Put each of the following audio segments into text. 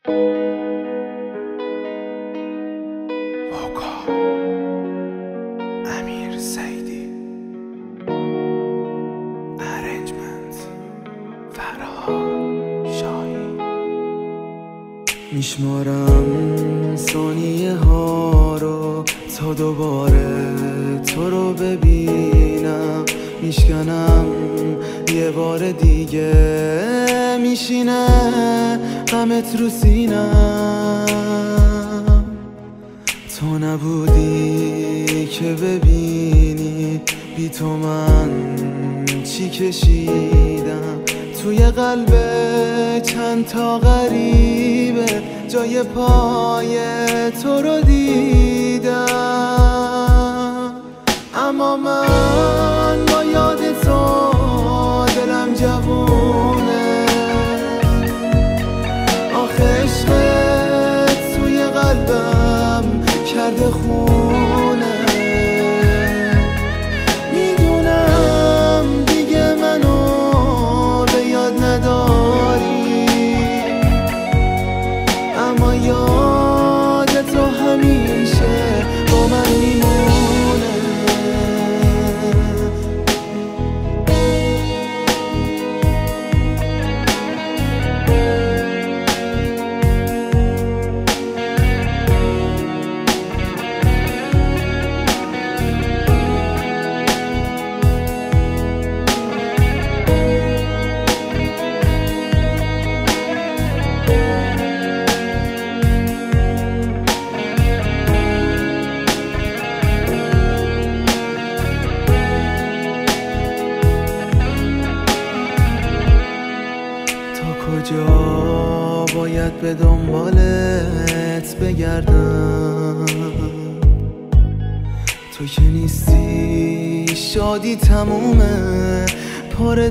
امیر سیدی ارنجمنت فرهاد شاهی. میشمارم ثانیه ها رو تا دوباره تو رو ببینم، میشکنم یه بار دیگه میشینه غمت رو سینم. تو نبودی که ببینی بی تو من چی کشیدم. توی قلب چند تا غریبه جای پای تو رو دیدم. اما من با یاد تو دلم جوونه، آخه عشقت توی قلبم کرده خونه. میدونم دیگه منو به یاد نداری، اما یاد تو همیشه با من میمونه. کجا باید به دنبالت بگردم؟ تو که نیستی شادی تمومه پر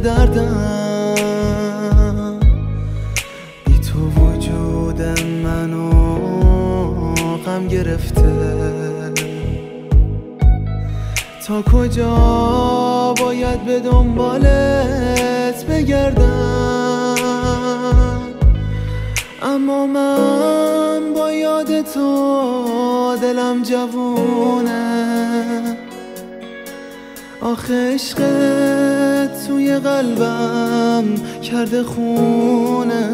دردم. بی تو وجود منو غم گرفته. تا کجا باید به دنبالت بگردم؟ اما من با یاد تو دلم جوونه، آخه عشقت توی قلبم کرده خونه.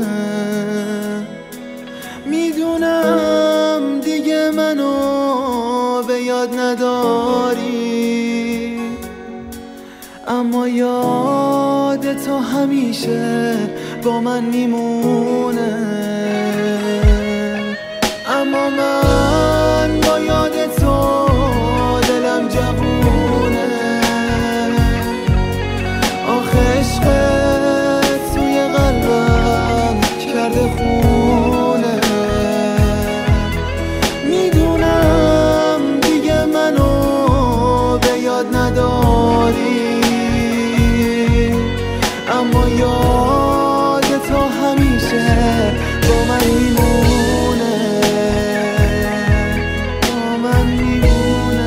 میدونم دیگه منو به یاد نداری، اما یاد تو همیشه با من میمونه. اما من با یاد تو دلم جوونه، آخه عشقت توی قلبم کرده خونه. میدونم دیگه منو به یاد نداری، اما یاد تو همیشه با من میمونه، با من میمونه.